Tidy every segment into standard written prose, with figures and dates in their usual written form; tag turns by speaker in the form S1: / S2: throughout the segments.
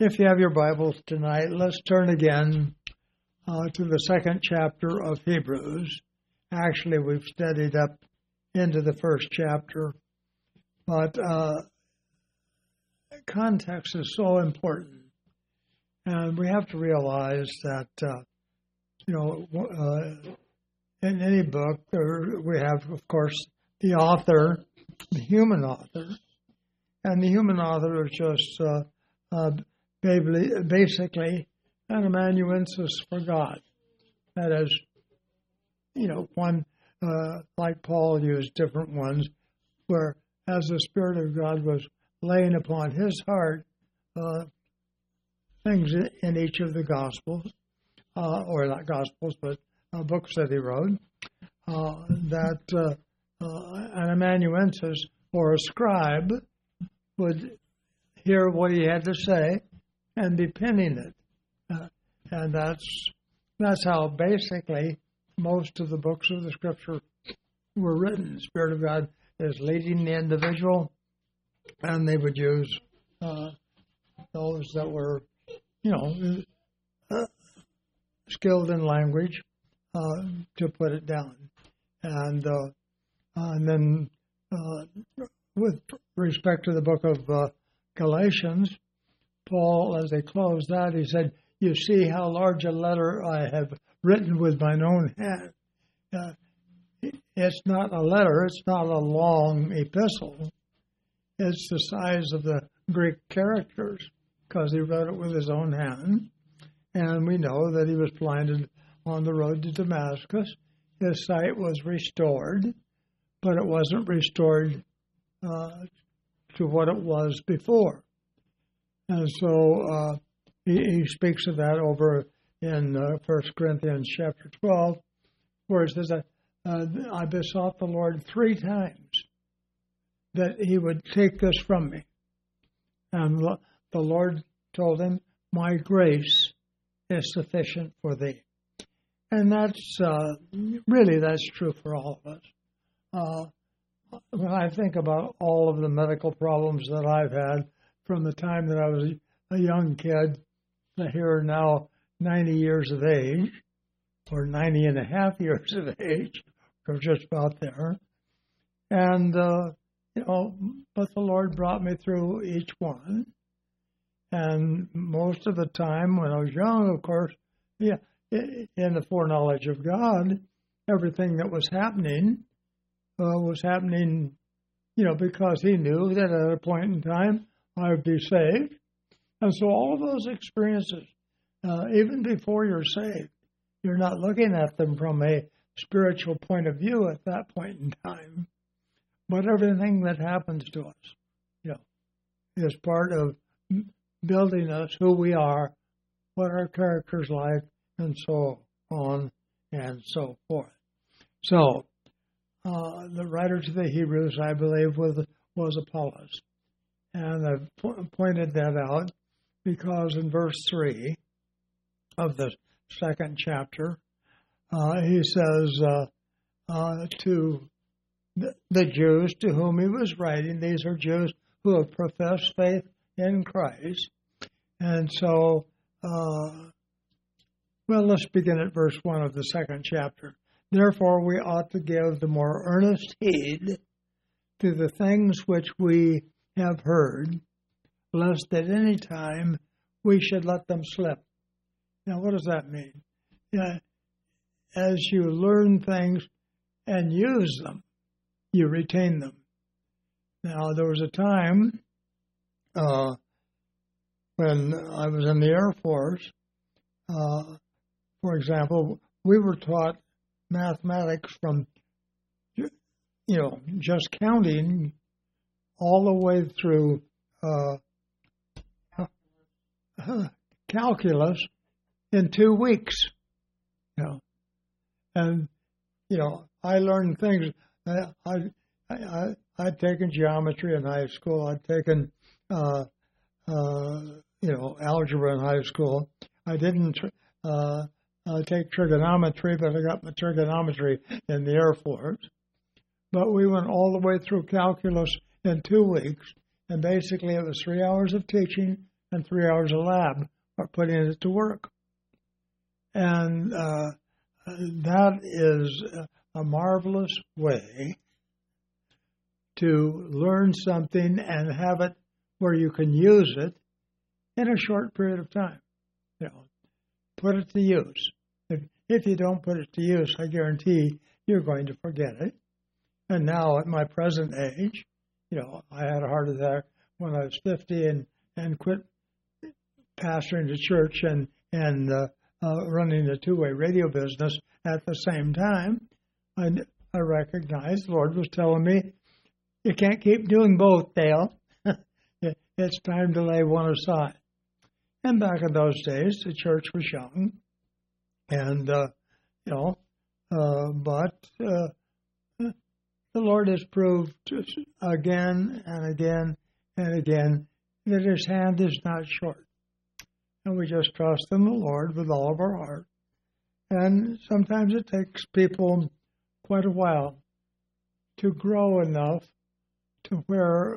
S1: If you have your Bibles tonight, let's turn again to the second chapter of Hebrews. Actually, we've studied up into the first chapter, but context is so important. And we have to realize that, in any book, we have, of course, the author, the human author, and the human author is just basically an amanuensis for God. That is, one, like Paul used different ones, where as the Spirit of God was laying upon his heart things in each of the Gospels, or not Gospels, but books that he wrote, that an amanuensis or a scribe would hear what he had to say and be penning it. And that's how basically most of the books of the Scripture were written. The Spirit of God is leading the individual, and they would use those that were, skilled in language to put it down. And then with respect to the book of Galatians, Paul, as they closed that, he said, "You see how large a letter I have written with mine own hand." It's not a letter. It's not a long epistle. It's the size of the Greek characters because he wrote it with his own hand. And we know that he was blinded on the road to Damascus. His sight was restored, but it wasn't restored to what it was before. And so he speaks of that over in 1 Corinthians chapter 12, where it says, I besought the Lord 3 times that he would take this from me. And the Lord told him, "My grace is sufficient for thee." And that's that's true for all of us. When I think about all of the medical problems that I've had from the time that I was a young kid to here now 90 years of age, or 90 and a half years of age, or just about there. And, but the Lord brought me through each one. And most of the time when I was young, of course, in the foreknowledge of God, everything that was happening, because he knew that at a point in time I would be saved. And so all of those experiences, even before you're saved, you're not looking at them from a spiritual point of view at that point in time. But everything that happens to us, is part of building us, who we are, what our character's like, and so on and so forth. So, the writer to the Hebrews, I believe, was Apollos. And I've pointed that out because in verse 3 of the second chapter, he says to the Jews to whom he was writing, these are Jews who have professed faith in Christ. And so, let's begin at verse 1 of the second chapter. Therefore, we ought to give the more earnest heed to the things which we have heard, lest at any time we should let them slip. Now, what does that mean? As you learn things and use them, you retain them. Now, there was a time when I was in the Air Force, for example, we were taught mathematics from, just counting all the way through calculus in 2 weeks. And I learned things. I'd taken geometry in high school. I'd taken algebra in high school. I didn't take trigonometry, but I got my trigonometry in the Air Force. But we went all the way through calculus in 2 weeks, and basically it was 3 hours of teaching and 3 hours of lab or putting it to work. And that is a marvelous way to learn something and have it where you can use it in a short period of time. Put it to use. If you don't put it to use, I guarantee you're going to forget it. And now at my present age, I had a heart attack when I was 50 and quit pastoring the church and running the two-way radio business at the same time. I recognized the Lord was telling me, you can't keep doing both, Dale. It's time to lay one aside. And back in those days, the church was young. And, but the Lord has proved again and again and again that His hand is not short. And we just trust in the Lord with all of our heart. And sometimes it takes people quite a while to grow enough to where,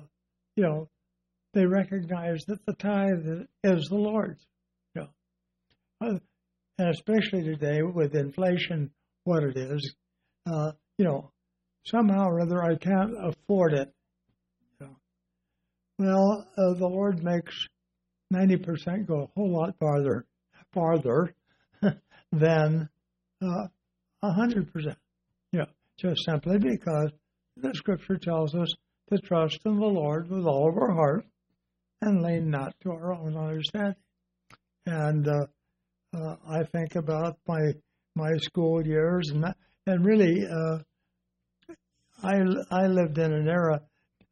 S1: they recognize that the tithe is the Lord's. And especially today with inflation, what it is, somehow or other I can't afford it. Well, the Lord makes 90% go a whole lot farther than 100%. Just simply because the Scripture tells us to trust in the Lord with all of our heart and lean not to our own understanding. And I think about my school years, and really, I lived in an era.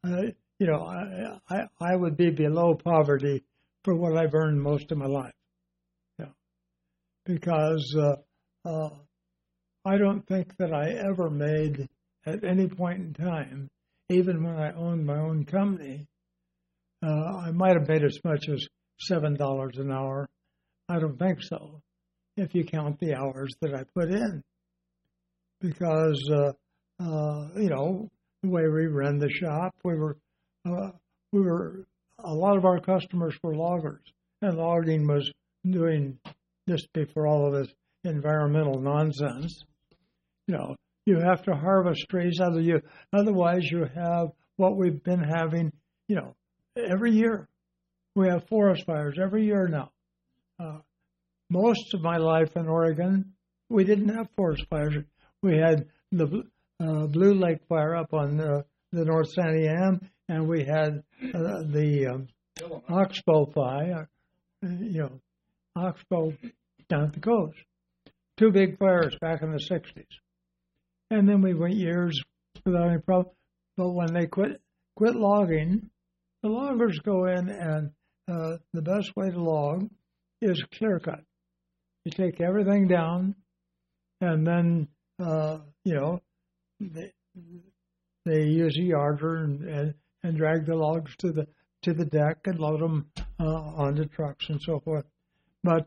S1: I would be below poverty for what I've earned most of my life. Because I don't think that I ever made at any point in time, even when I owned my own company, I might have made as much as $7 an hour. I don't think so, if you count the hours that I put in. Because, the way we ran the shop, we were, a lot of our customers were loggers. And logging was doing, just before all of this environmental nonsense, you have to harvest trees out of you. Otherwise, you have what we've been having, every year. We have forest fires every year now. Most of my life in Oregon, we didn't have forest fires. We had the Blue Lake fire up on the North Sandy Am, and we had the Oxbow fire, Oxbow down at the coast. Two big fires back in the 60s. And then we went years without any problem. But when they quit logging, the loggers go in, and the best way to log is clear cut. You take everything down, and then, they use a yarder and drag the logs to the deck and load them onto trucks and so forth. But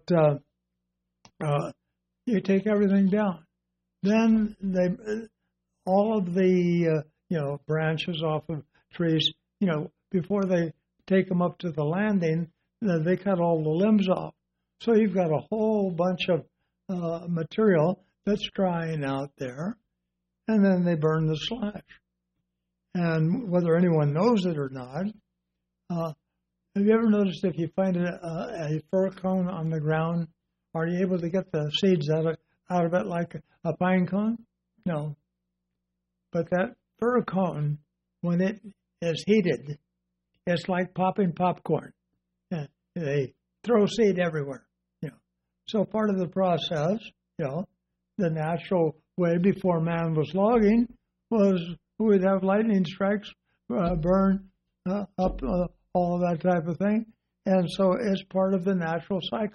S1: you take everything down. Then all of the branches off of trees, before they take them up to the landing, they cut all the limbs off. So you've got a whole bunch of material that's drying out there, and then they burn the slash. And whether anyone knows it or not, have you ever noticed if you find a fir cone on the ground, are you able to get the seeds out of it like a pine cone? No. But that fir cone, when it is heated, it's like popping popcorn. They throw seed everywhere. So part of the process, the natural way before man was logging was we'd have lightning strikes, burn up all of that type of thing. And so it's part of the natural cycle.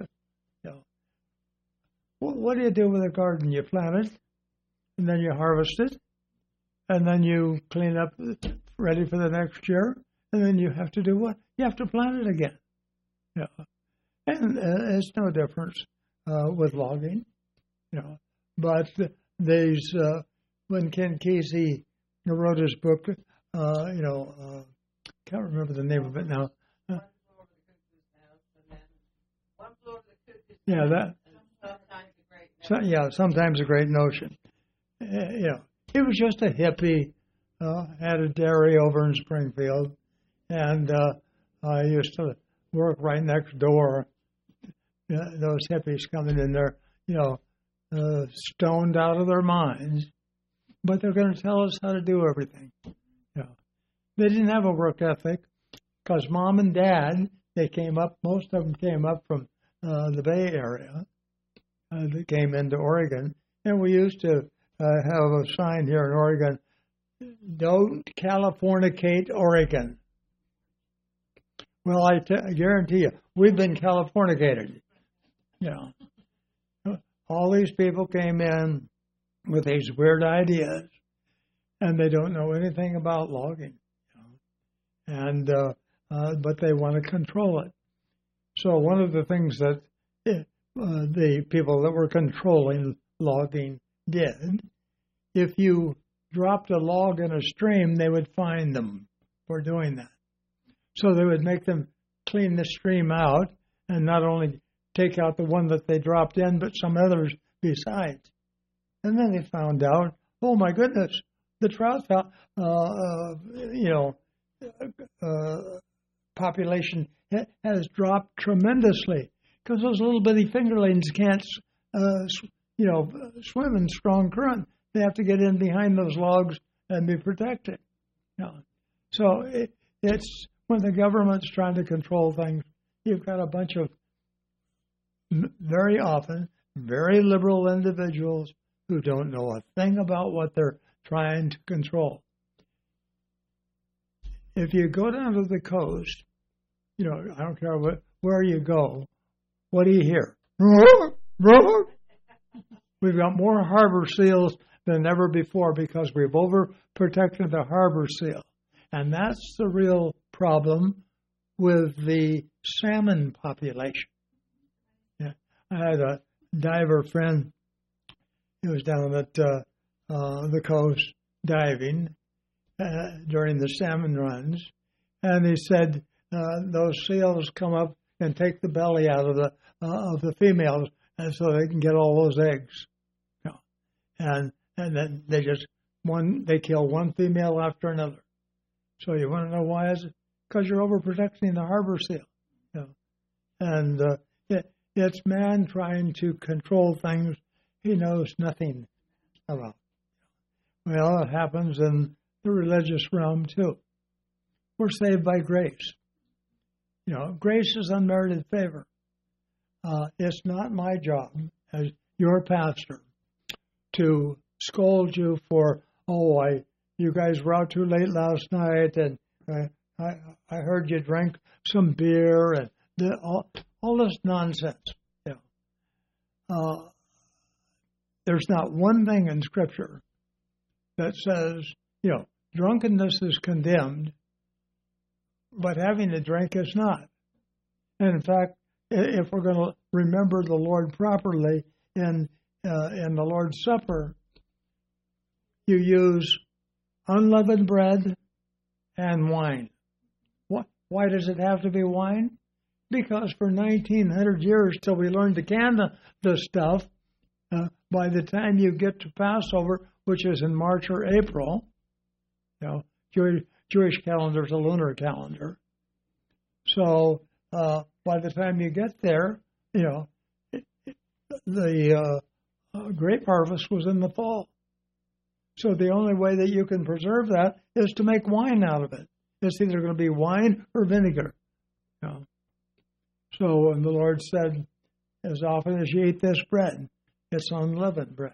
S1: What do you do with a garden? You plant it, and then you harvest it, and then you clean up, ready for the next year, and then you have to do what? You have to plant it again. And it's no difference with logging. But these when Ken Kesey wrote his book, can't remember the name of it now. Yeah, sometimes a great notion. He was just a hippie, had a dairy over in Springfield, and I used to work right next door. Those hippies coming in there, stoned out of their minds, but they're going to tell us how to do everything. They didn't have a work ethic because mom and dad, most of them came up from the Bay Area. They came into Oregon, and we used to have a sign here in Oregon, "Don't Californicate Oregon." Well, I guarantee you, we've been Californicated. All these people came in with these weird ideas, and they don't know anything about logging, and but they want to control it. So one of the things that the people that were controlling logging did, if you dropped a log in a stream, they would fine them for doing that. So they would make them clean the stream out and not only take out the one that they dropped in, but some others besides. And then they found out, oh my goodness, the trout population has dropped tremendously because those little bitty fingerlings can't, swim in strong current. They have to get in behind those logs and be protected. So it's when the government's trying to control things, you've got a bunch of very often very liberal individuals who don't know a thing about what they're trying to control. If you go down to the coast, I don't care where you go, what do you hear? We've got more harbor seals than ever before because we've overprotected the harbor seal. And that's the real problem with the salmon population. I had a diver friend. He was down at the coast diving during the salmon runs, and he said those seals come up and take the belly out of the females, and so they can get all those eggs. And then they kill one female after another. So you want to know why is it? Because you're overprotecting the harbor seal. And it's man trying to control things he knows nothing about. Well, it happens in the religious realm too. We're saved by grace. Grace is unmerited favor. It's not my job as your pastor to scold you for, you guys were out too late last night, and I heard you drank some beer, and all this nonsense. There's not one thing in Scripture that says, drunkenness is condemned, but having a drink is not. And in fact, if we're going to remember the Lord properly in the Lord's Supper, you use unleavened bread and wine. Why does it have to be wine? Because for 1,900 years, till we learned to can the stuff, by the time you get to Passover, which is in March or April, Jewish calendar is a lunar calendar. So by the time you get there, the grape harvest was in the fall. So the only way that you can preserve that is to make wine out of it. It's either going to be wine or vinegar. So when the Lord said, as often as you eat this bread, it's unleavened bread.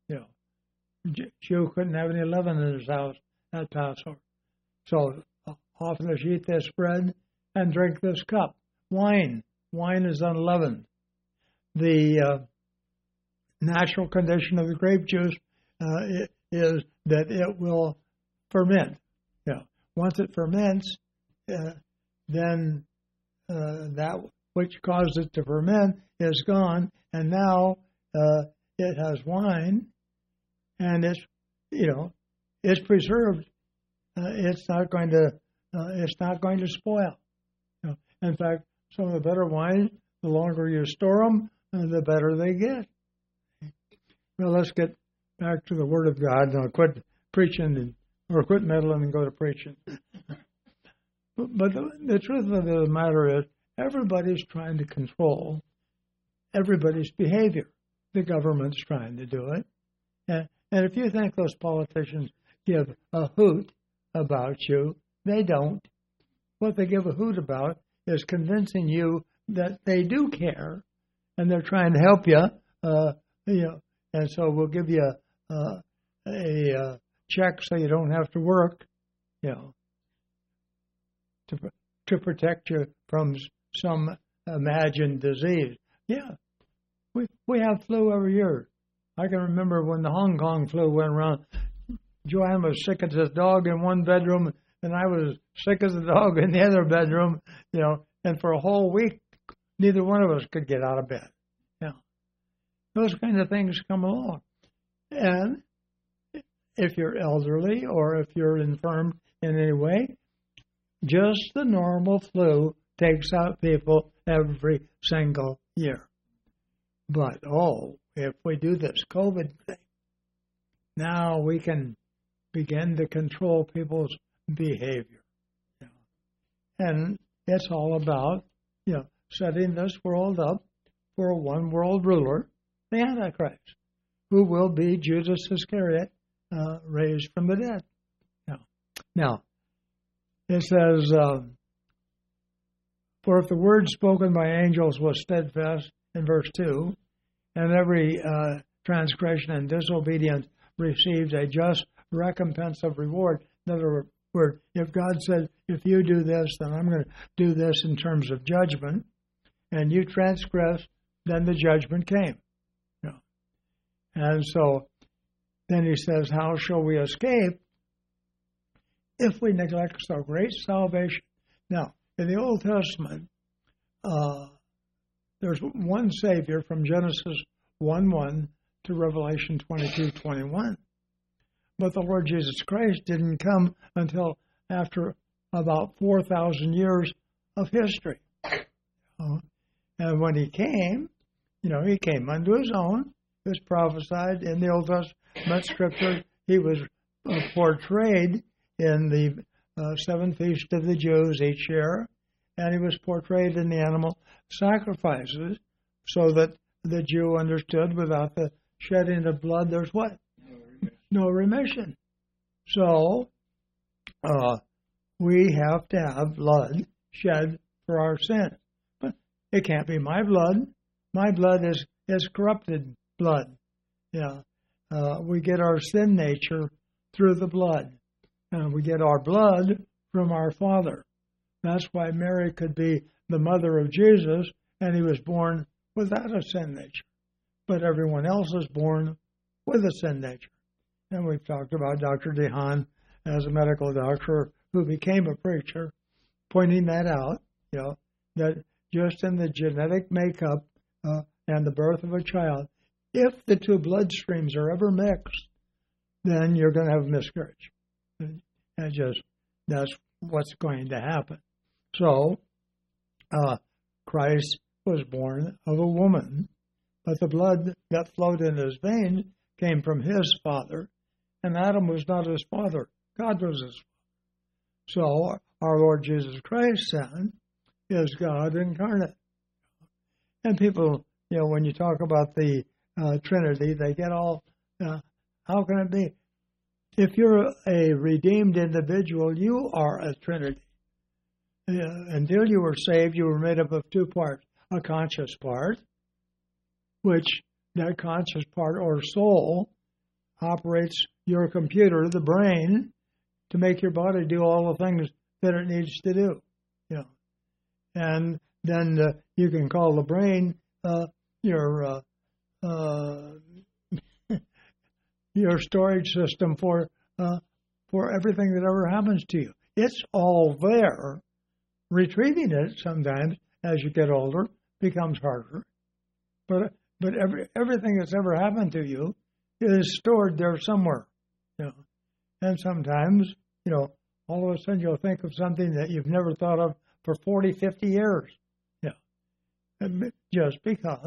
S1: Jew couldn't have any leaven in his house at Passover. So often as you eat this bread and drink this cup, wine is unleavened. The natural condition of the grape juice is that it will ferment. Once it ferments, then that which caused it to ferment is gone, and now it has wine, and it's preserved. It's not going to spoil. In fact, some of the better wines, the longer you store them, the better they get. Well, let's get back to the Word of God, and I'll quit preaching or quit meddling and go to preaching. But the truth of the matter is, everybody's trying to control everybody's behavior. The government's trying to do it. And if you think those politicians give a hoot about you, they don't. What they give a hoot about is convincing you that they do care, and they're trying to help you. And so we'll give you a check so you don't have to work, to protect you from some imagined disease. Yeah, we have flu every year. I can remember when the Hong Kong flu went around. Joanne was sick as a dog in one bedroom, and I was sick as a dog in the other bedroom, and for a whole week, neither one of us could get out of bed. Those kind of things come along. And if you're elderly or if you're infirm in any way, just the normal flu takes out people every single year. But, if we do this COVID thing, now we can begin to control people's behavior. And it's all about, setting this world up for a one world ruler, the Antichrist, who will be Judas Iscariot, raised from the dead. Now, it says, for if the word spoken by angels was steadfast, in verse 2, and every transgression and disobedience received a just recompense of reward. In other words, if God said, if you do this, then I'm going to do this in terms of judgment, and you transgress, then the judgment came. And so then he says, how shall we escape if we neglect so great salvation? Now, in the Old Testament, there's one Savior from Genesis 1:1 to Revelation 22:21. But the Lord Jesus Christ didn't come until after about 4,000 years of history. And when he came, he came unto his own. It was prophesied in the Old Testament scripture. He was portrayed in the seventh feast of the Jews each year, and he was portrayed in the animal sacrifices so that the Jew understood without the shedding of blood, there's what? No remission. So we have to have blood shed for our sins. But it can't be my blood. My blood is corrupted blood. We get our sin nature through the blood. And we get our blood from our Father. That's why Mary could be the mother of Jesus, and he was born without a sin nature. But everyone else is born with a sin nature. And we've talked about Dr. DeHaan as a medical doctor who became a preacher, pointing that out, that just in the genetic makeup and the birth of a child, if the two bloodstreams are ever mixed, then you're going to have miscarriage. That's what's going to happen. So, Christ was born of a woman, but the blood that flowed in his veins came from his father, and Adam was not his father. God was his father. So, our Lord Jesus Christ's Son is God incarnate. And people, when you talk about the Trinity, they get all, how can it be? If you're a redeemed individual, you are a Trinity. Until you were saved, you were made up of two parts. A conscious part, which that conscious part or soul operates your computer, the brain, to make your body do all the things that it needs to do. And then you can call the brain your storage system for everything that ever happens to you. It's all there. Retrieving it sometimes, as you get older, becomes harder. But everything that's ever happened to you is stored there somewhere. And sometimes, all of a sudden you'll think of something that you've never thought of for 40, 50 years. Just because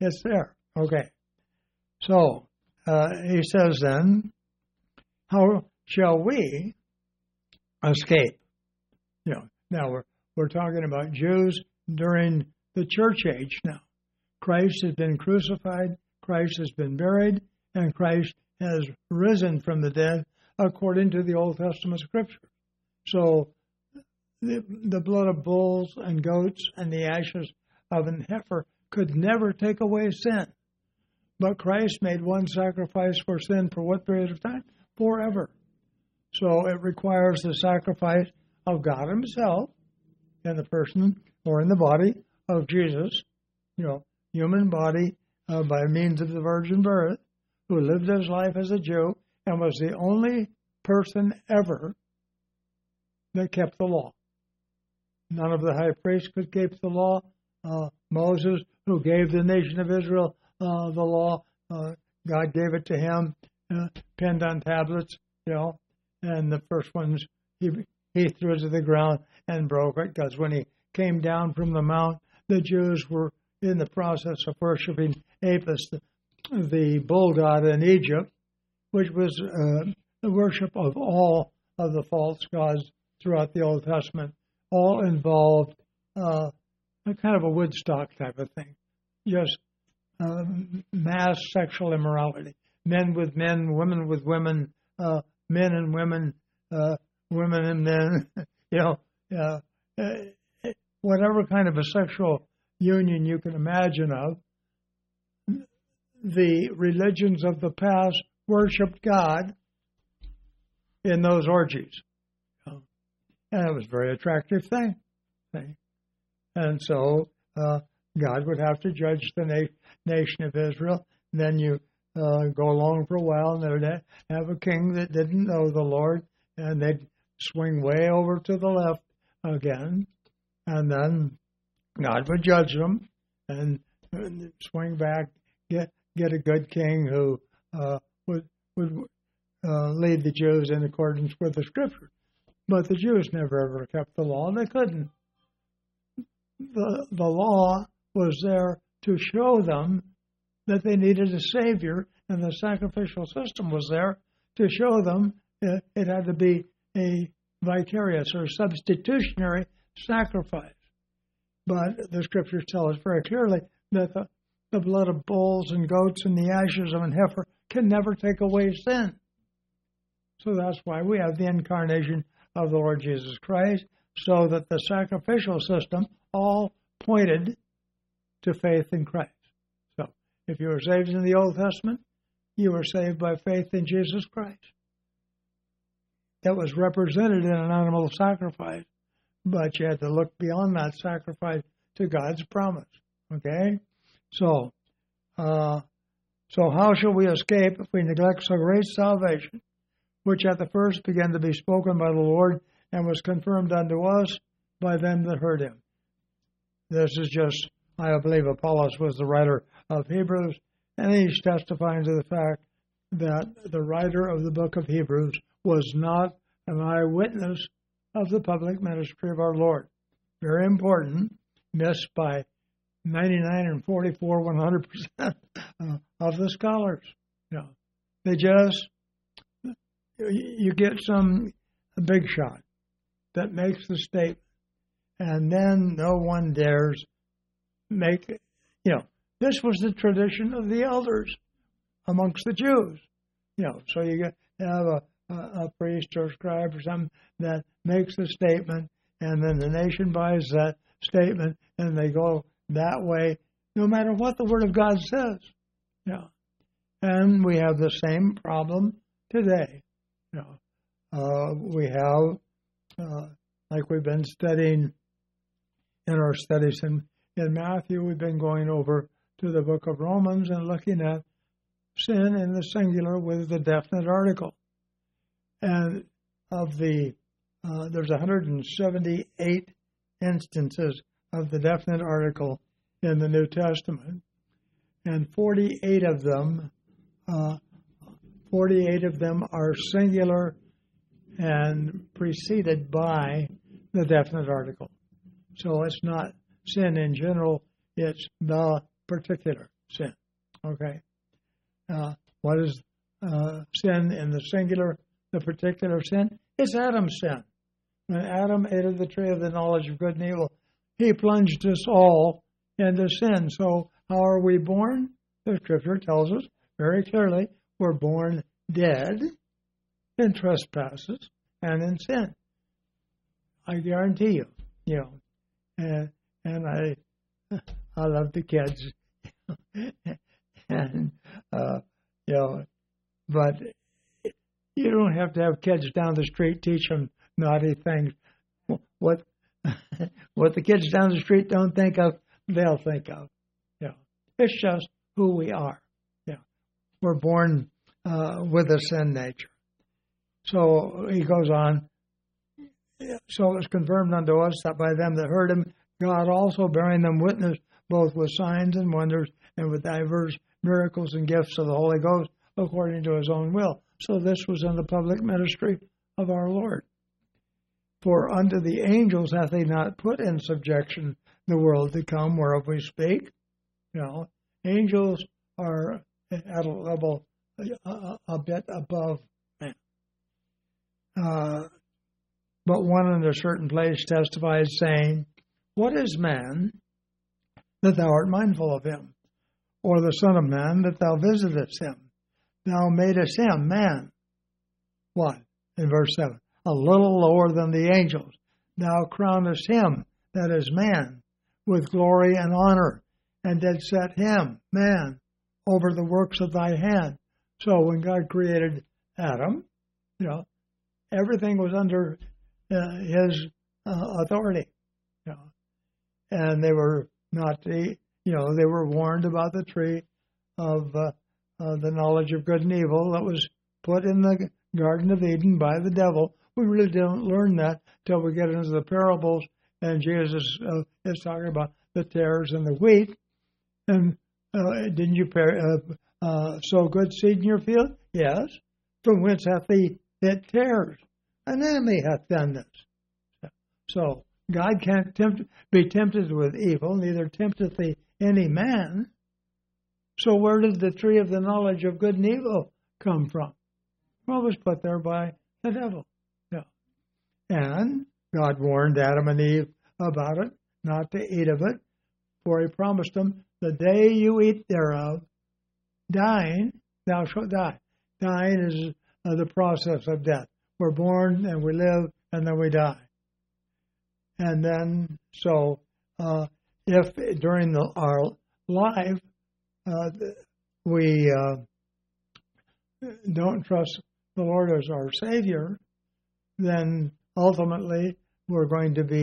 S1: It's there. Okay. So he says then, how shall we escape? Now we're talking about Jews during the church age now. Christ has been crucified, Christ has been buried, and Christ has risen from the dead according to the Old Testament scripture. So the blood of bulls and goats and the ashes of an heifer could never take away sin. But Christ made one sacrifice for sin for what period of time? Forever. So it requires the sacrifice of God himself in the person or in the body of Jesus, human body by means of the virgin birth, who lived his life as a Jew and was the only person ever that kept the law. None of the high priests could keep the law. Moses, who gave the nation of Israel the law, God gave it to him, penned on tablets, and the first ones he threw to the ground and broke it, because when he came down from the mount, the Jews were in the process of worshiping Apis, the bull god in Egypt, which was the worship of all of the false gods throughout the Old Testament, all involved a kind of a Woodstock type of thing, just mass sexual immorality, men with men, women with women, men and women, women and men, whatever kind of a sexual union you can imagine of. The religions of the past worshipped God in those orgies. And it was a very attractive thing. And so God would have to judge the nation of Israel. And then you go along for a while, and they'd have a king that didn't know the Lord, and they'd swing way over to the left again. And then God would judge them and swing back, get a good king who would lead the Jews in accordance with the Scripture. But the Jews never ever kept the law, and they couldn't. The law was there to show them that they needed a Savior, and the sacrificial system was there to show them it had to be a vicarious or substitutionary sacrifice. But the Scriptures tell us very clearly that the blood of bulls and goats and the ashes of an heifer can never take away sin. So that's why we have the incarnation of the Lord Jesus Christ, so that the sacrificial system all pointed to faith in Christ. So if you were saved in the Old Testament, you were saved by faith in Jesus Christ. That was represented in an animal sacrifice, but you had to look beyond that sacrifice to God's promise. Okay? So how shall we escape if we neglect so great salvation, which at the first began to be spoken by the Lord and was confirmed unto us by them that heard him? This is just, I believe Apollos was the writer of Hebrews, and he's testifying to the fact that the writer of the book of Hebrews was not an eyewitness of the public ministry of our Lord. Very important, missed by 99 and 44, 100% of the scholars. They just, you get some big shot that makes the statement, and then no one dares make it. This was the tradition of the elders amongst the Jews. So you have a priest or scribe or something that makes a statement, and then the nation buys that statement, and they go that way, no matter what the Word of God says. And we have the same problem today. We have, like we've been studying in our studies in Matthew, we've been going over to the book of Romans and looking at sin in the singular with the definite article. And of there's 178 instances of the definite article in the New Testament, and 48 of them are singular and preceded by the definite article. So it's not sin in general, it's the particular. sin. Okay. What is sin in the singular, the particular sin? It's Adam's sin. When Adam ate of the tree of the knowledge of good and evil, he plunged us all into sin. So how are we born? The Scripture tells us very clearly we're born dead in trespasses and in sin. I guarantee you, and I love the kids, and but you don't have to have kids down the street teach them naughty things. What the kids down the street don't think of, they'll think of. It's just who we are. We're born with a sin nature. So he goes on. So it was confirmed unto us that by them that heard him, God also bearing them witness, both with signs and wonders, and with divers miracles and gifts of the Holy Ghost, according to his own will. So this was in the public ministry of our Lord. For unto the angels hath he not put in subjection the world to come, whereof we speak. Angels are at a level a bit above man. But one in a certain place testifies, saying, What is man, that thou art mindful of him? Or the Son of Man, that thou visitest him? Thou madest him, man. What? In verse 7. A little lower than the angels. Thou crownest him, that is man, with glory and honor, and did set him, man, over the works of thy hand. So when God created Adam, everything was under his authority. And they were not, they were warned about the tree of the knowledge of good and evil that was put in the Garden of Eden by the devil. We really don't learn that till we get into the parables, and Jesus is talking about the tares and the wheat. And didn't you sow good seed in your field? Yes. From whence hath it tares? An enemy hath done this. So God can't be tempted with evil, neither tempteth he any man. So where did the tree of the knowledge of good and evil come from? Well, it was put there by the devil. And God warned Adam and Eve about it, not to eat of it, for he promised them, the day you eat thereof, dying, thou shalt die. Dying is the process of death. We're born and we live and then we die. And then, so if during our life we don't trust the Lord as our Savior, then ultimately we're going to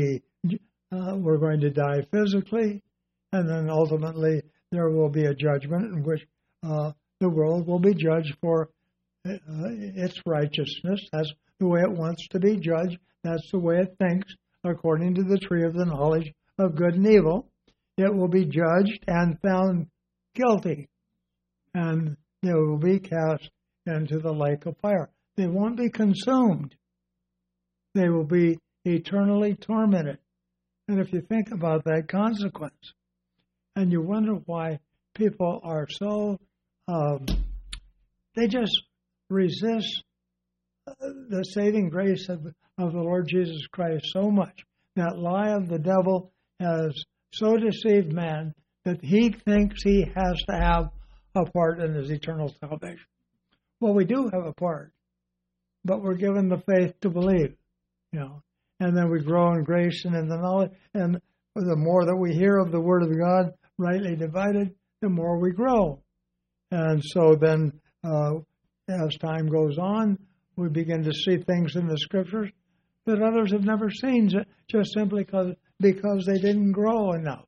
S1: die physically, and then ultimately there will be a judgment in which the world will be judged for its righteousness. That's the way it wants to be judged. That's the way it thinks, according to the tree of the knowledge of good and evil. It will be judged and found guilty, and they will be cast into the lake of fire. They won't be consumed. They will be eternally tormented. And if you think about that consequence, and you wonder why people are so, they just resist the saving grace of the Lord Jesus Christ so much. That lie of the devil has so deceived man that he thinks he has to have a part in his eternal salvation. Well, we do have a part, but we're given the faith to believe, and then we grow in grace and in the knowledge, and the more that we hear of the Word of God rightly divided, the more we grow. And so then, as time goes on, we begin to see things in the Scriptures that others have never seen, just simply because they didn't grow enough.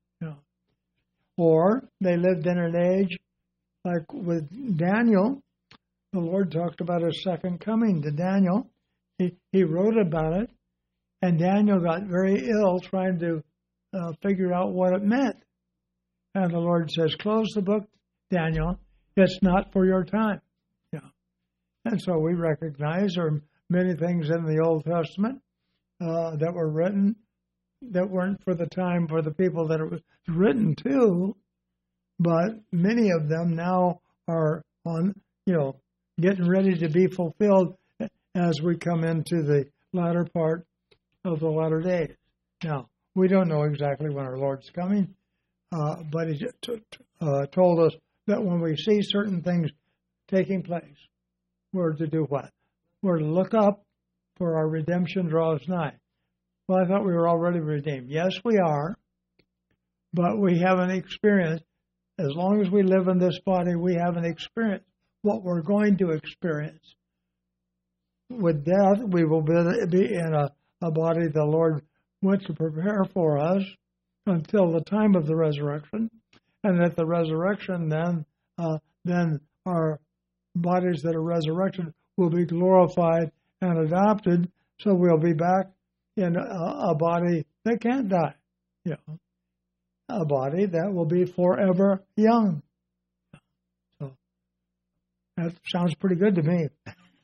S1: Or they lived in an age, like with Daniel. The Lord talked about his second coming to Daniel. He wrote about it, and Daniel got very ill trying to figure out what it meant. And the Lord says, close the book, Daniel. It's not for your time. And so we recognize there are many things in the Old Testament that were written that weren't for the time for the people that it was written to, but many of them now are on, getting ready to be fulfilled as we come into the latter part of the latter days. Now, we don't know exactly when our Lord's coming, but He told us that when we see certain things taking place, we're to do what? We're to look up, for our redemption draws nigh. Well, I thought we were already redeemed. Yes, we are, but we haven't experienced, as long as we live in this body, we haven't experienced what we're going to experience. With death, we will be in a body the Lord went to prepare for us until the time of the resurrection, and at the resurrection, then our bodies that are resurrected will be glorified and adopted, so we'll be back in a body that can't die, a body that will be forever young. So that sounds pretty good to me.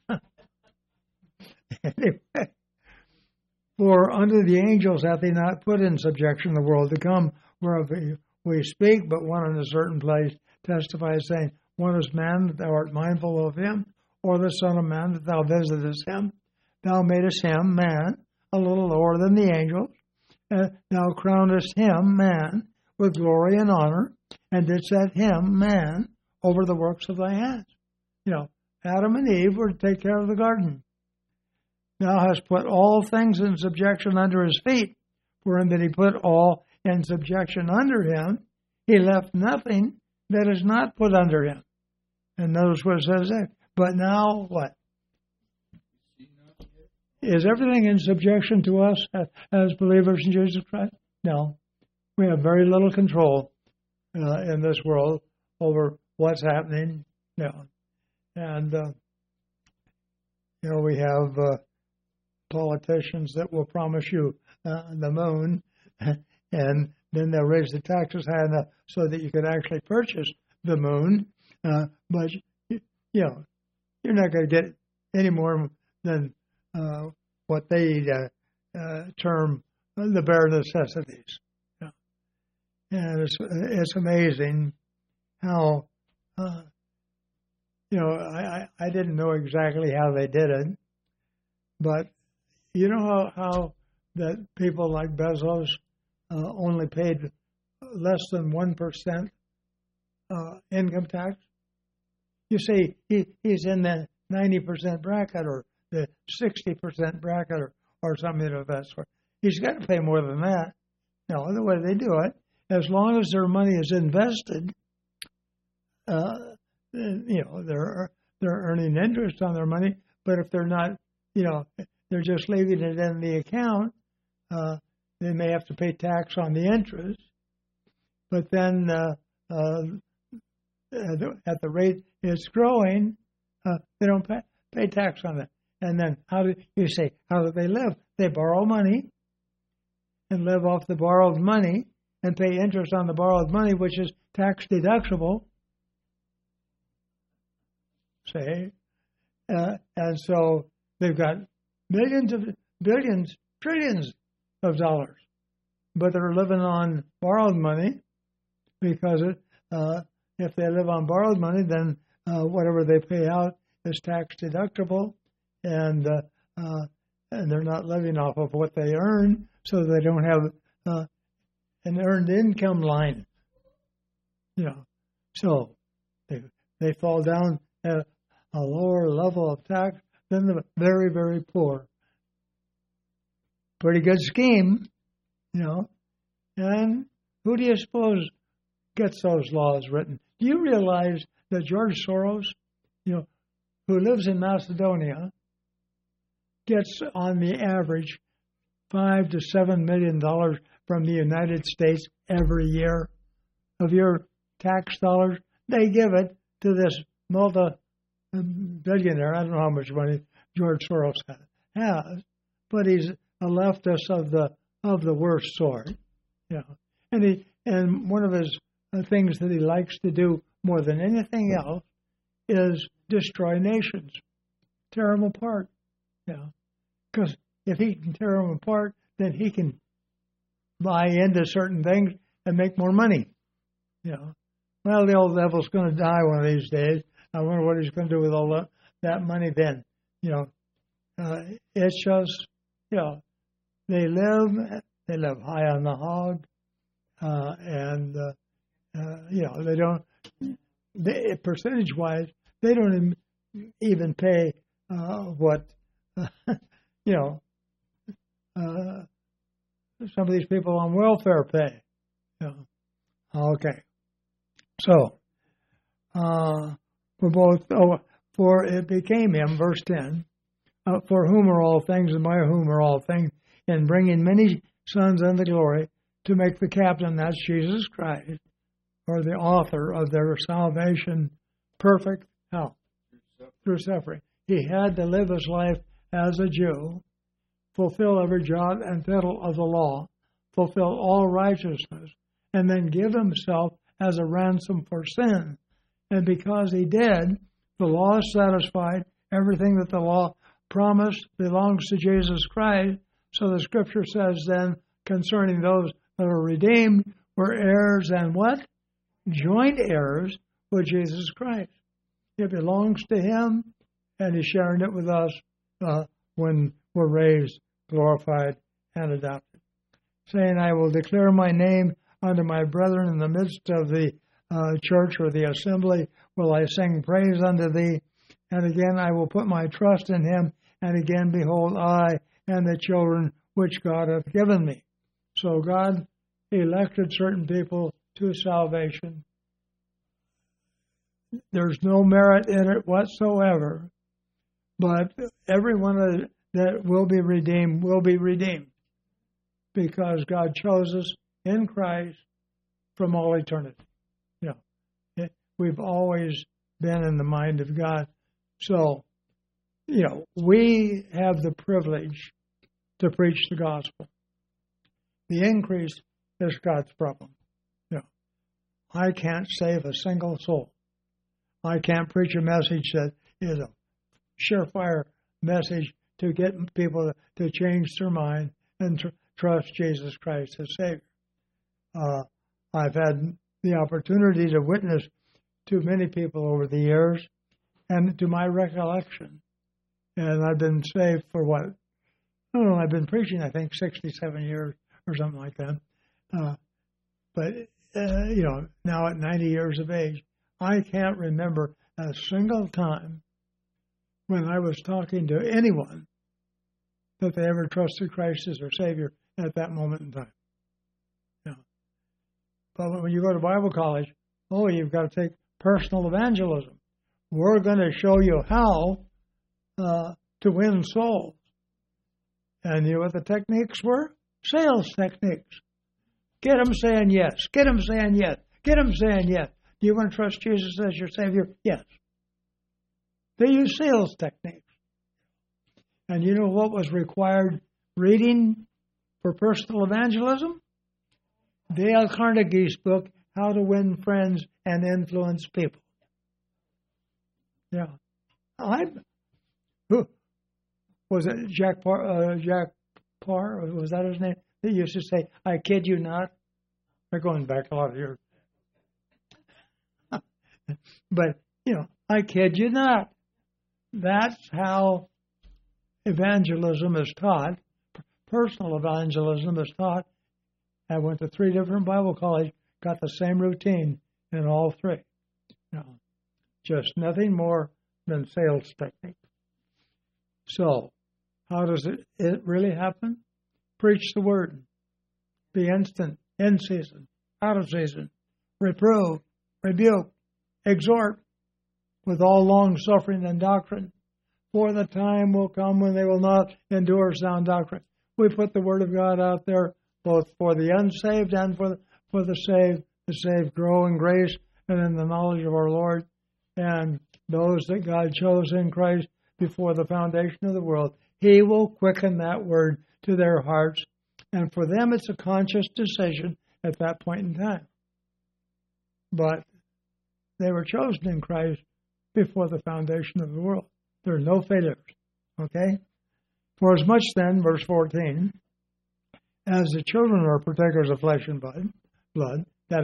S1: Anyway, for unto the angels hath He not put in subjection the world to come, whereof we speak, but one in a certain place testifies, saying, One is man, that thou art mindful of him, or the Son of Man, that thou visitest him. Thou madest him, man, a little lower than the angels, and thou crownest him, man, with glory and honor, and didst set him, man, over the works of thy hands. Adam and Eve were to take care of the garden. Thou hast put all things in subjection under his feet, for in that he put all in subjection under him, he left nothing that is not put under him. And notice what it says there. But now what? Is everything in subjection to us as believers in Jesus Christ? No. We have very little control in this world over what's happening. No. And, we have politicians that will promise you the moon, and then they'll raise the taxes high enough so that you could actually purchase the moon. But, you're not going to get any more than what they term the bare necessities. And it's amazing how, I didn't know exactly how they did it, but you know how that people like Bezos only paid less than 1% income tax? You see, he's in the 90% bracket or the 60% bracket or something of that sort. He's got to pay more than that. No, the way they do it, as long as their money is invested, they're earning interest on their money. But if they're not, they're just leaving it in the account, they may have to pay tax on the interest. But then at the rate it's growing, they don't pay tax on it. And then how do they live? They borrow money and live off the borrowed money and pay interest on the borrowed money, which is tax deductible. And so they've got billions, trillions of dollars, but they're living on borrowed money because if they live on borrowed money, then whatever they pay out is tax deductible, and they're not living off of what they earn, so they don't have an earned income line. So they fall down at a lower level of tax than the very, very poor. Pretty good scheme, And who do you suppose gets those laws written? Do you realize that George Soros, who lives in Macedonia, gets on the average $5 to $7 million from the United States every year of your tax dollars? They give it to this multi-billionaire. I don't know how much money George Soros has, but he's a leftist of the worst sort. And one of his things that he likes to do more than anything else is destroy nations, tear them apart. Because if he can tear them apart, then he can buy into certain things and make more money. well, the old devil's going to die one of these days. I wonder what he's going to do with all that money then. It's just, they live high on the hog, and they don't, percentage-wise, they don't even pay what, some of these people on welfare pay. Okay. So, for it became him, verse 10, for whom are all things and by whom are all things, in bringing many sons unto glory, to make the captain, that's Jesus Christ, or the author of their salvation, perfect, how? Through suffering. He had to live his life as a Jew, fulfill every jot and tittle of the law, fulfill all righteousness, and then give himself as a ransom for sin. And because he did, the law is satisfied. Everything that the law promised belongs to Jesus Christ. So the scripture says then, concerning those that are redeemed, we're heirs and what? Joint heirs with Jesus Christ. It belongs to him, and he's sharing it with us when we're raised, glorified, and adopted. Saying, I will declare my name unto my brethren in the midst of the church or the assembly, will I sing praise unto thee. And again, I will put my trust in him. And again, behold, I and the children which God hath given me. So God elected certain people to salvation. There's no merit in it whatsoever. But everyone that will be redeemed will be redeemed. Because God chose us in Christ from all eternity. We've always been in the mind of God. So, we have the privilege to preach the gospel. The increase is God's problem. I can't save a single soul. I can't preach a message that is a surefire message to get people to change their mind and trust Jesus Christ as Savior. I've had the opportunity to witness to many people over the years, and to my recollection, and I've been saved for what? I've been preaching, I think, 67 years or something like that. But now at 90 years of age, I can't remember a single time when I was talking to anyone that they ever trusted Christ as their Savior at that moment in time. But when you go to Bible college, you've got to take personal evangelism. We're going to show you how to win souls. And you know what the techniques were? Sales techniques. Get them saying yes. Get them saying yes. Get them saying yes. Do you want to trust Jesus as your Savior? Yes. They use sales techniques. And you know what was required reading for personal evangelism? Dale Carnegie's book, How to Win Friends and Influence People. Yeah. Was it Jack Parr, was that his name? He used to say, I kid you not. They're going back a lot of years. But, I kid you not. That's how evangelism is taught. Personal evangelism is taught. I went to 3 different Bible colleges, got the same routine in all 3. Just nothing more than sales technique. So, how does it really happen? Preach the word. Be instant, in season, out of season. Reprove, rebuke, exhort with all long suffering and doctrine. For the time will come when they will not endure sound doctrine. We put the word of God out there both for the unsaved and for the saved. The saved grow in grace and in the knowledge of our Lord. And those that God chose in Christ before the foundation of the world, He will quicken that word to their hearts. And for them, it's a conscious decision at that point in time. But they were chosen in Christ before the foundation of the world. There are no failures. Okay? For as much then, verse 14, as the children are partakers of flesh and blood, that is,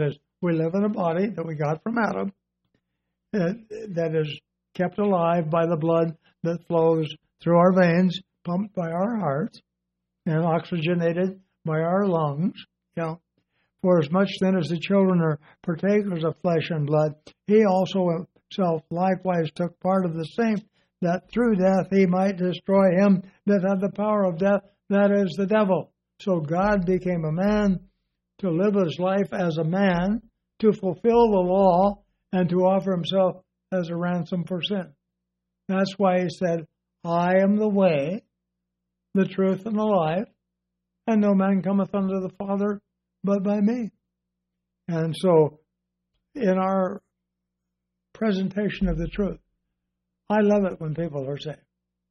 S1: We live in a body that we got from Adam that is kept alive by the blood that flows through our veins, pumped by our hearts, and oxygenated by our lungs. For as much then as the children are partakers of flesh and blood, he also himself likewise took part of the same, that through death he might destroy him that had the power of death, that is, the devil. So God became a man to live his life as a man, to fulfill the law, and to offer himself as a ransom for sin. That's why he said, I am the way, the truth, and the life, and no man cometh unto the Father but by me. And so, in our presentation of the truth, I love it when people are saved.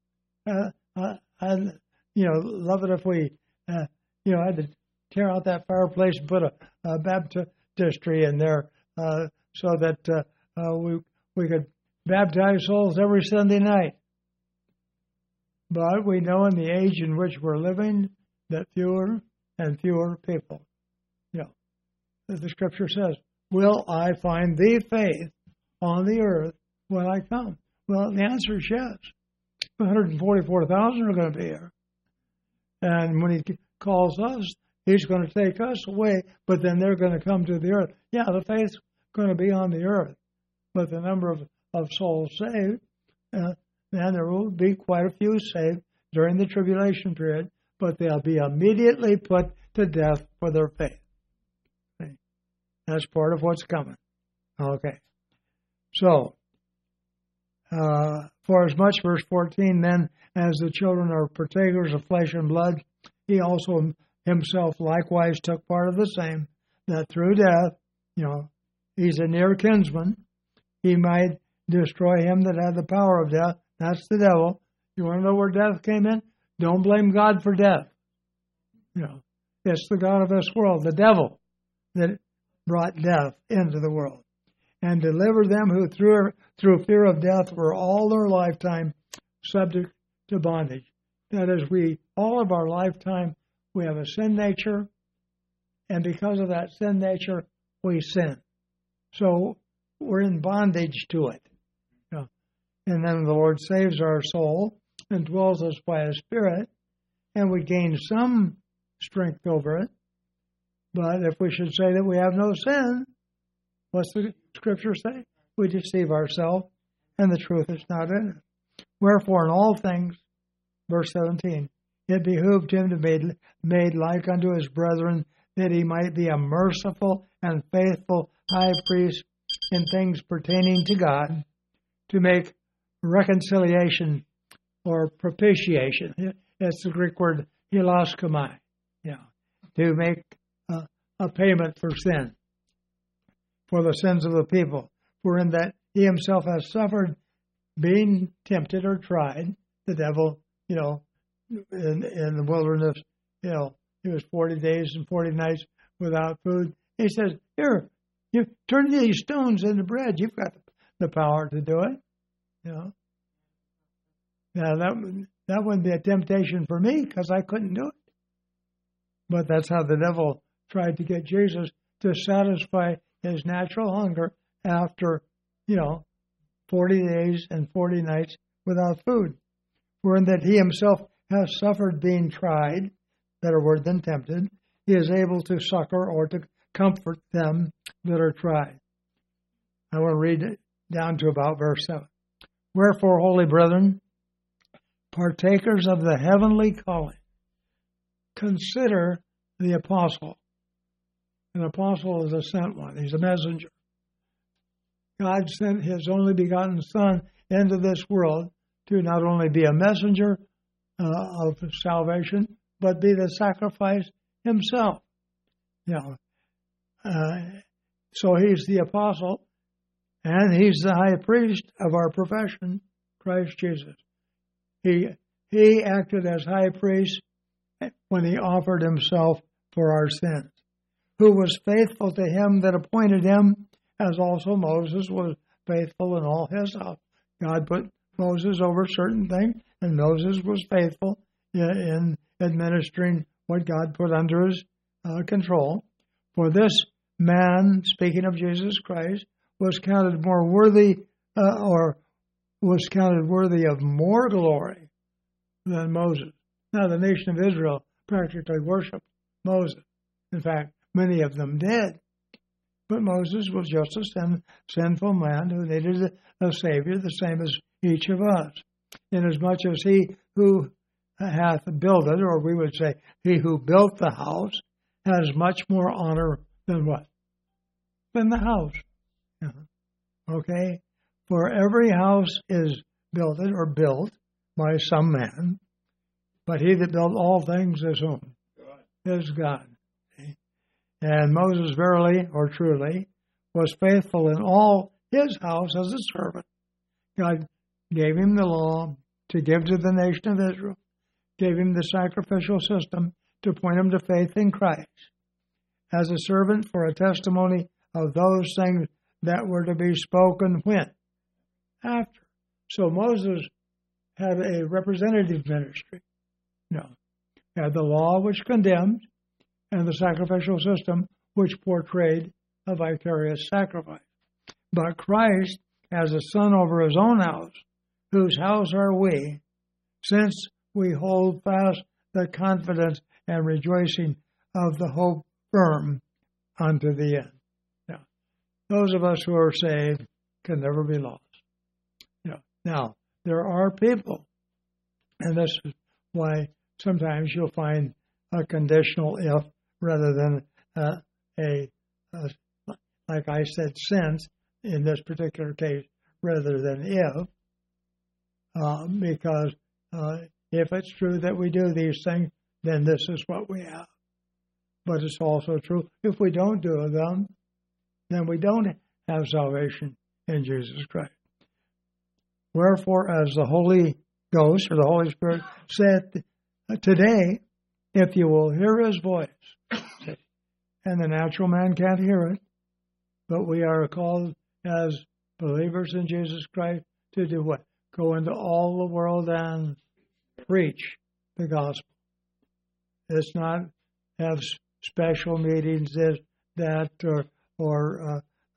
S1: I love it if we, had to tear out that fireplace and put a baptistry in there so that we could baptize souls every Sunday night. But we know in the age in which we're living that fewer and fewer people, as the Scripture says, will I find thee faith on the earth when I come? Well, the answer is yes. 144,000 are going to be here. And when he calls us, he's going to take us away, but then they're going to come to the earth. Yeah, the faith's going to be on the earth, but the number of souls saved, and there will be quite a few saved during the tribulation period, but they'll be immediately put to death for their faith. Okay. That's part of what's coming. Okay. So, for as much, verse 14, then, as the children are partakers of flesh and blood, he also himself likewise took part of the same, that through death, he's a near kinsman, he might destroy him that had the power of death. That's the devil. You want to know where death came in? Don't blame God for death. It's the God of this world, the devil, that brought death into the world. And delivered them who through fear of death were all their lifetime subject to bondage. That is, all of our lifetime, we have a sin nature, and because of that sin nature, we sin. So we're in bondage to it. And then the Lord saves our soul and dwells us by His Spirit, and we gain some strength over it. But if we should say that we have no sin, what's the Scripture say? We deceive ourselves, and the truth is not in it. Wherefore, in all things, verse 17, it behooved him to be made like unto his brethren, that he might be a merciful and faithful high priest in things pertaining to God, to make reconciliation or propitiation. That's the Greek word hilaskomai, to make a payment for sin, for the sins of the people. For in that he himself has suffered being tempted or tried, the devil, in the wilderness, he was 40 days and 40 nights without food. He says, here, you turn these stones into bread. You've got the power to do it. Now, that wouldn't be a temptation for me because I couldn't do it. But that's how the devil tried to get Jesus to satisfy his natural hunger after, 40 days and 40 nights without food. For in that he himself has suffered being tried, better word than tempted, he is able to succor or to comfort them that are tried. I want to read it down to about verse 7. Wherefore, holy brethren, partakers of the heavenly calling, consider the apostle. An apostle is a sent one. He's a messenger. God sent His only begotten Son into this world to not only be a messenger of salvation, but be the sacrifice Himself. So He's the apostle, and He's the high priest of our profession, Christ Jesus. He acted as high priest when He offered Himself for our sins, who was faithful to Him that appointed Him, as also Moses was faithful in all his house. God put Moses over certain things, and Moses was faithful in administering what God put under his control. For this man, speaking of Jesus Christ, was counted more worthy, or was counted worthy of more glory than Moses. Now, the nation of Israel practically worshipped Moses. In fact, many of them did. But Moses was just a sinful man who needed a Savior, the same as each of us. Inasmuch as he who hath builded, or we would say, he who built the house, has much more honor than what? Than the house. Okay? For every house is builded or built by some man, but he that built all things is whom? God. Is God. Okay? And Moses verily, or truly, was faithful in all his house as a servant. God gave him the law to give to the nation of Israel, gave him the sacrificial system to point him to faith in Christ, as a servant for a testimony of those things that were to be spoken when? After. So Moses had a representative ministry. No. He had the law which condemned and the sacrificial system which portrayed a vicarious sacrifice. But Christ has a son over his own house, whose house are we, since we hold fast the confidence and rejoicing of the hope firm unto the end. Now, those of us who are saved can never be lost. Now, there are people, and this is why sometimes you'll find a conditional if rather than like I said, since in this particular case rather than if, because if it's true that we do these things, then this is what we have. But it's also true if we don't do them, then we don't have salvation in Jesus Christ. Wherefore, as the Holy Ghost or the Holy Spirit said today, if you will hear his voice, and the natural man can't hear it, but we are called as believers in Jesus Christ to do what? Go into all the world and preach the gospel. It's not have special meetings, this, that, or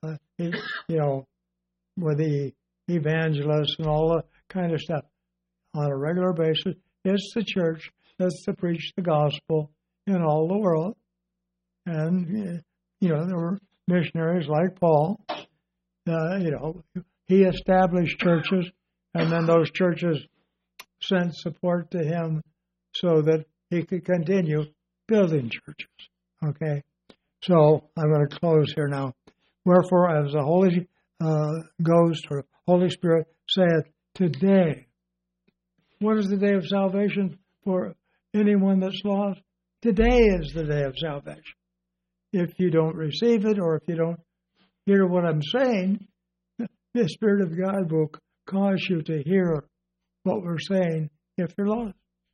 S1: with the evangelists and all that kind of stuff on a regular basis. It's the church that's to preach the gospel in all the world. And, there were missionaries like Paul. He established churches, and then those churches sent support to him so that he could continue building churches. Okay? So I'm going to close here now. Wherefore, as the Holy Ghost or Holy Spirit saith today, what is the day of salvation for anyone that's lost? Today is the day of salvation. If you don't receive it, or if you don't hear what I'm saying, the Spirit of God will cause you to hear what we're saying if you're lost.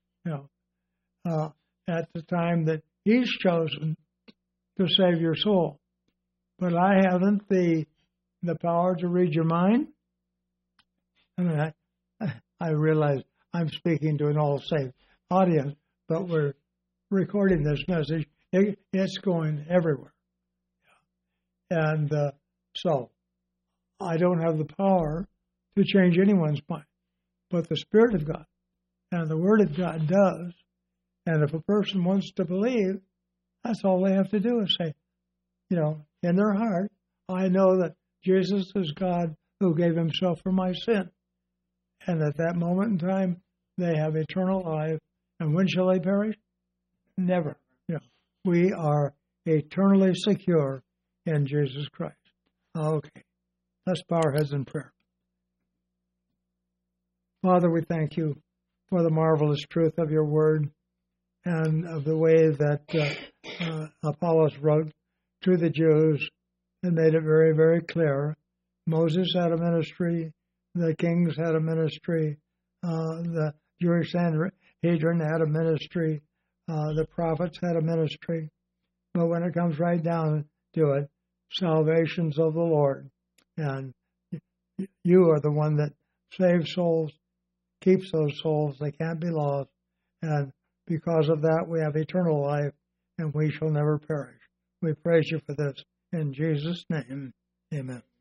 S1: At the time that He's chosen to save your soul. But I haven't the power to read your mind. I mean, I realize I'm speaking to an all-saved audience, but we're recording this message. It's going everywhere. And so I don't have the power to change anyone's mind. But the Spirit of God and the Word of God does. And if a person wants to believe, that's all they have to do is say, in their heart, I know that Jesus is God who gave himself for my sin. And at that moment in time, they have eternal life. And when shall they perish? Never. We are eternally secure in Jesus Christ. Okay. Let's bow our heads in prayer. Father, we thank you for the marvelous truth of your word and of the way that Apollos wrote to the Jews and made it very, very clear. Moses had a ministry. The kings had a ministry. The Jewish Sanhedrin had a ministry. The prophets had a ministry. But when it comes right down to it, salvation's of the Lord. And you are the one that saves souls, keeps those souls. They can't be lost. And because of that, we have eternal life, and we shall never perish. We praise you for this In Jesus' name, amen.